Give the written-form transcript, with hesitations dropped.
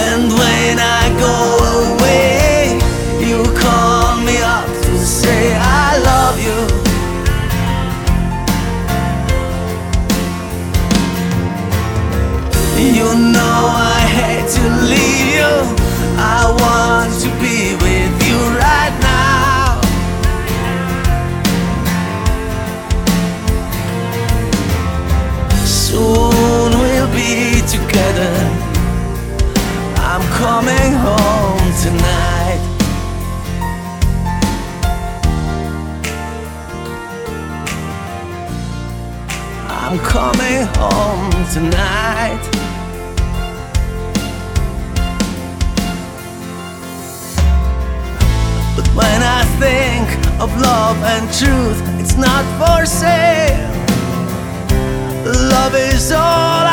And when I go away, you call me up to say I love you. You know I hate to leave you. I want to be with you right now. Soon we'll be together. I'm coming home tonight. I'm coming home tonight. But when I think of love and truth, it's not for sale. Love is all